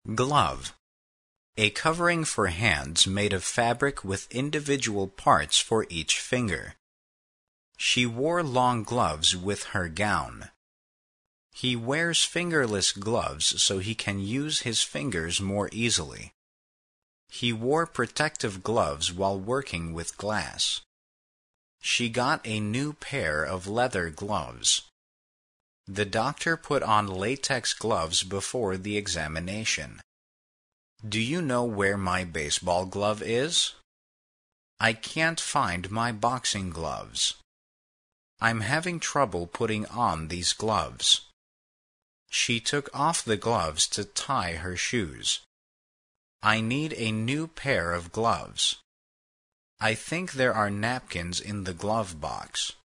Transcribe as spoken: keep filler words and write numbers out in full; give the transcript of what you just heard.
Glove. A covering for hands made of fabric with individual parts for each finger. She wore long gloves with her gown. He wears fingerless gloves so he can use his fingers more easily. He wore protective gloves while working with glass. She got a new pair of leather gloves. The doctor put on latex gloves before the examination. Do you know where my baseball glove is? I can't find my boxing gloves. I'm having trouble putting on these gloves. She took off the gloves to tie her shoes. I need a new pair of gloves. I think there are napkins in the glove box.